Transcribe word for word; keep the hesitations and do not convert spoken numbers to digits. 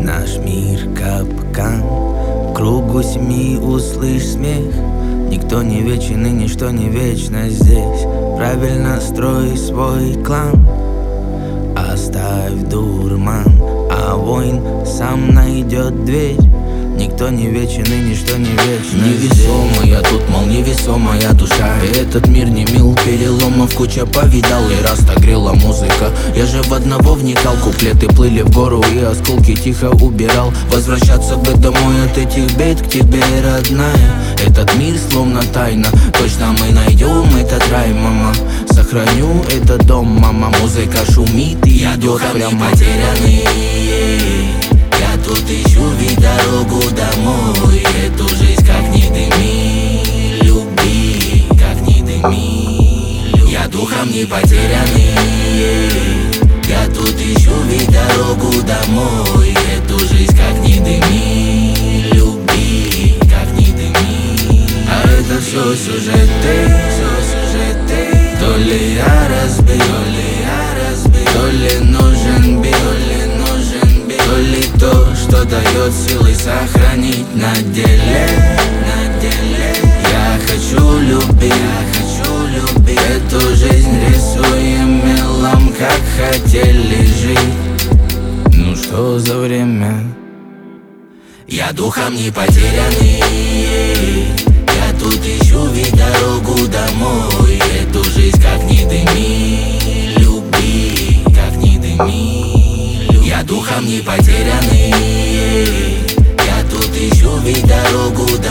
Наш мир капкан, в кругу семьи услышь смех. Никто не вечен и ничто не вечно здесь. Правильно строй свой клан, оставь дурман, а воин сам найдет дверь. Никто не вечен и ничто не вечно. Невесомая, тут, мол, невесомая душа. И этот мир не мил, переломов куча повидал. И раз так грела музыка, я же в одного вникал. Куплеты плыли в гору и осколки тихо убирал. Возвращаться бы домой от этих бед к тебе, родная. Этот мир словно тайна, точно мы найдем этот рай, мама. Сохраню этот дом, мама. Музыка шумит и я идет прямо. потерянный. Я тут ищу ведь дорогу домой. Эту жизнь как не дыми, люби, как не дыми, люби. Я духом не потерянный. Я тут ищу ведь дорогу домой. Эту жизнь как не дыми, люби, как не дыми. А это все сюжеты, все сюжеты. То ли я разбил, то ли я разбил, то ли нужен бит, то ли нужен бит, то ли то, что дает силы сохранить на деле, на деле. Я хочу любить, я хочу любить. Эту жизнь рисуем мелом, как хотели жить. Ну что за время? Я духом не потерянный. Я тут ищу ведь дорогу домой. Эту жизнь как не дыми, люби, как не дыми, люби. Я духом не потерянный. Я тут ищу ведь дорогу